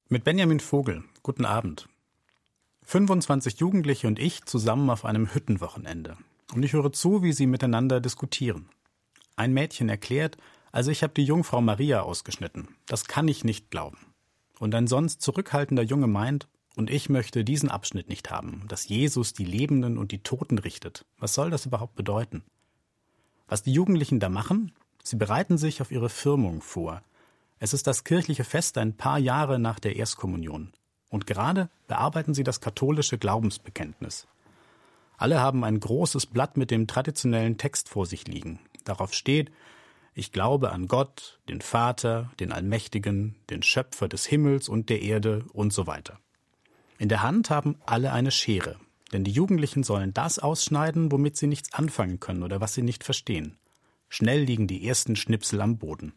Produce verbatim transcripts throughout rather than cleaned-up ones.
Mit Benjamin Vogel. Guten Abend. fünfundzwanzig Jugendliche und ich zusammen auf einem Hüttenwochenende. Und ich höre zu, wie sie miteinander diskutieren. Ein Mädchen erklärt, also ich habe die Jungfrau Maria ausgeschnitten. Das kann ich nicht glauben. Und ein sonst zurückhaltender Junge meint, und ich möchte diesen Abschnitt nicht haben, dass Jesus die Lebenden und die Toten richtet. Was soll das überhaupt bedeuten? Was die Jugendlichen da machen? Sie bereiten sich auf ihre Firmung vor. Es ist das kirchliche Fest ein paar Jahre nach der Erstkommunion. Und gerade bearbeiten sie das katholische Glaubensbekenntnis. Alle haben ein großes Blatt mit dem traditionellen Text vor sich liegen. Darauf steht: Ich glaube an Gott, den Vater, den Allmächtigen, den Schöpfer des Himmels und der Erde und so weiter. In der Hand haben alle eine Schere, denn die Jugendlichen sollen das ausschneiden, womit sie nichts anfangen können oder was sie nicht verstehen. Schnell liegen die ersten Schnipsel am Boden.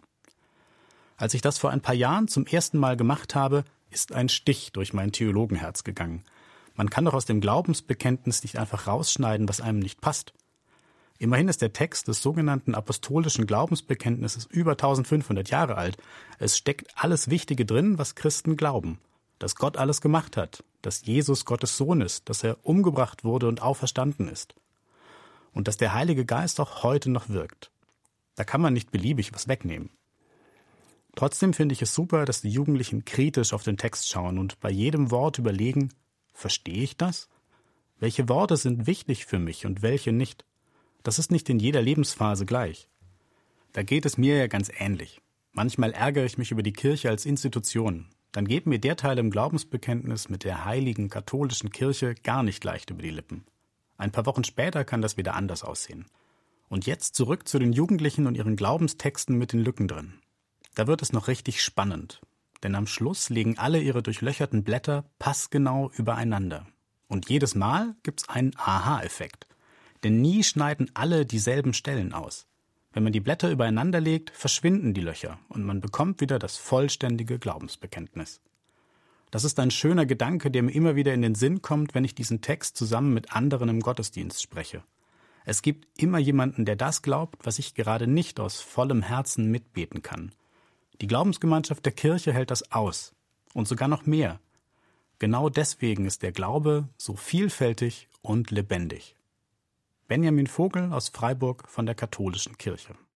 Als ich das vor ein paar Jahren zum ersten Mal gemacht habe, ist ein Stich durch mein Theologenherz gegangen. Man kann doch aus dem Glaubensbekenntnis nicht einfach rausschneiden, was einem nicht passt. Immerhin ist der Text des sogenannten apostolischen Glaubensbekenntnisses über eintausendfünfhundert Jahre alt. Es steckt alles Wichtige drin, was Christen glauben. Dass Gott alles gemacht hat, dass Jesus Gottes Sohn ist, dass er umgebracht wurde und auferstanden ist. Und dass der Heilige Geist auch heute noch wirkt. Da kann man nicht beliebig was wegnehmen. Trotzdem finde ich es super, dass die Jugendlichen kritisch auf den Text schauen und bei jedem Wort überlegen, verstehe ich das? Welche Worte sind wichtig für mich und welche nicht? Das ist nicht in jeder Lebensphase gleich. Da geht es mir ja ganz ähnlich. Manchmal ärgere ich mich über die Kirche als Institution. Dann geht mir der Teil im Glaubensbekenntnis mit der heiligen katholischen Kirche gar nicht leicht über die Lippen. Ein paar Wochen später kann das wieder anders aussehen. Und jetzt zurück zu den Jugendlichen und ihren Glaubenstexten mit den Lücken drin. Da wird es noch richtig spannend, denn am Schluss legen alle ihre durchlöcherten Blätter passgenau übereinander. Und jedes Mal gibt's einen Aha-Effekt, denn nie schneiden alle dieselben Stellen aus. Wenn man die Blätter übereinander legt, verschwinden die Löcher und man bekommt wieder das vollständige Glaubensbekenntnis. Das ist ein schöner Gedanke, der mir immer wieder in den Sinn kommt, wenn ich diesen Text zusammen mit anderen im Gottesdienst spreche. Es gibt immer jemanden, der das glaubt, was ich gerade nicht aus vollem Herzen mitbeten kann. Die Glaubensgemeinschaft der Kirche hält das aus. Und sogar noch mehr. Genau deswegen ist der Glaube so vielfältig und lebendig. Benjamin Vogel aus Freiburg von der Katholischen Kirche.